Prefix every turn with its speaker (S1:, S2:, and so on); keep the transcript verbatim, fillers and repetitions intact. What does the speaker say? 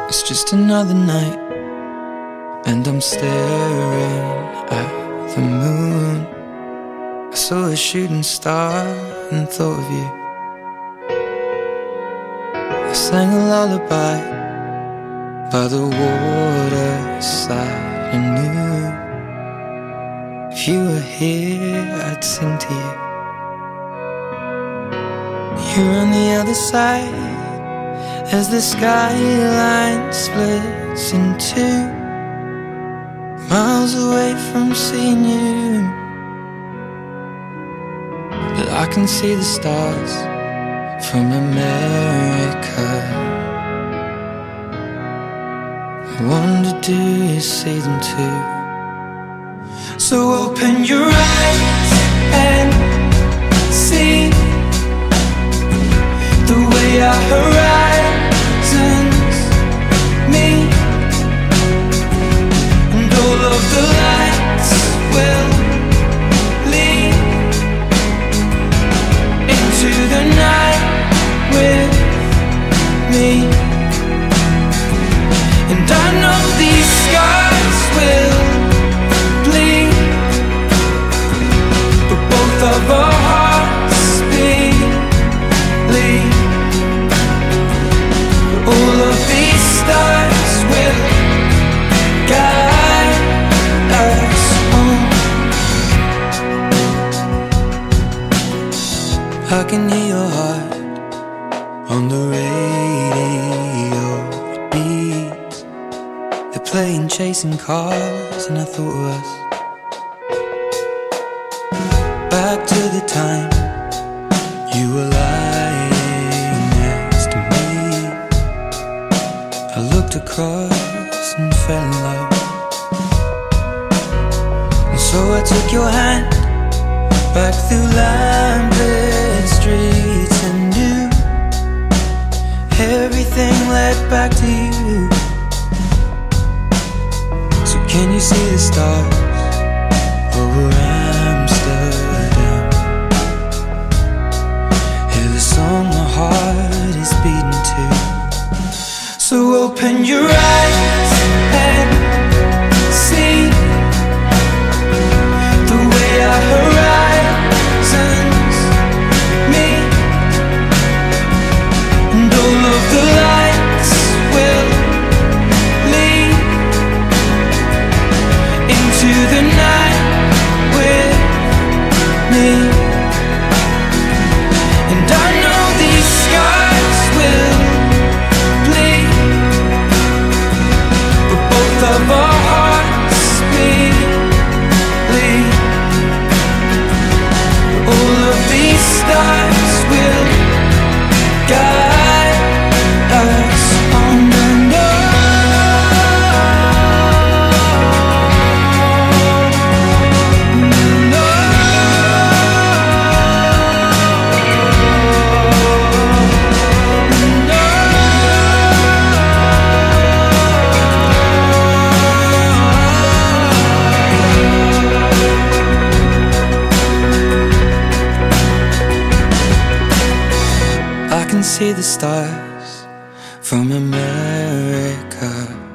S1: It's just another night, and I'm staring at the moon. I saw a shooting star and thought of you. I sang a lullaby by the waterside and knew if you were here, I'd sing to you. You're on the other side as the skyline splits in two, miles away from seeing you. But I can see the stars from America. I wonder, do you see them too? So open your eyes and see the way our horizons meet, and all of the lights will lead into the night with me. And I know these scars will bleed, but both of our hearts believe. All of these stars will guide us home. I can hear your heart on the radio. It beats. They're playing Chasing Cars, and I thought of us. Back to the time you were lying next to me. I looked across and fell in love. And so I took your hand back through lamplit streets and knew everything led back to you. So can you see the stars over Amsterdam? Hear the song my heart is beating to. So open your eyes and see the way our horizons meet, and all of the lights will lead into the night with me. And I know these scars will bleed, but both of our hearts believe. All of these stars will guide us on the I can see the stars from America.